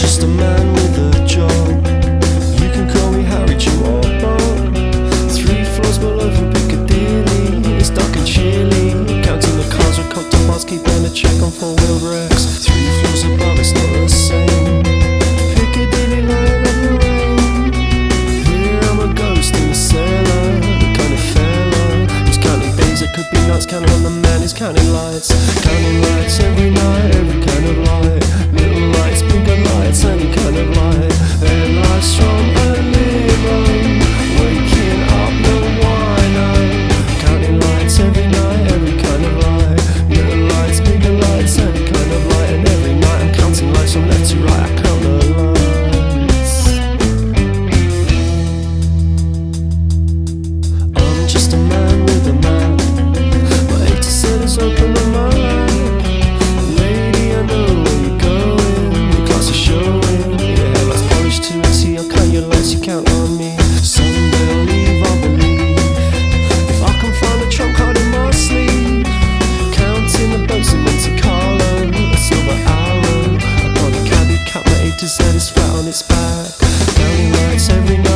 just a man with a job. You can call me Harry, Jim or Bob. 3 floors below from Piccadilly. It's dark and chilly. Counting the cars with cocktail bars, keeping a check on 4-wheeled wrecks. 3 floors above, it's not the same. Piccadilly line on the rain. Here I'm a ghost in the cellar, the kind of fella who's counting days. It could be nuts, counting on the man who's counting lights. Counting lights every night, every kind of light. Little lights, bigger lights, any kind of light. Their life's strong and living. Waking up, no wino. Counting lights every night, every kind of light. Little lights, bigger lights, any kind of light. And every night I'm counting lights from left to right. I count the lights. I'm just a man with a map. My 87 is open on my lap. Lady, I know where you're going. Your class is showing. Your hairline's polished to a T. I'll count your lights, you count on me. Someday I'll leave, I believe. If I can find a trump card in my sleeve. Counting the boats in Monte Carlo. A silver arrow upon a caddy cap. My A to Z is flat on its back. Counting lights every night.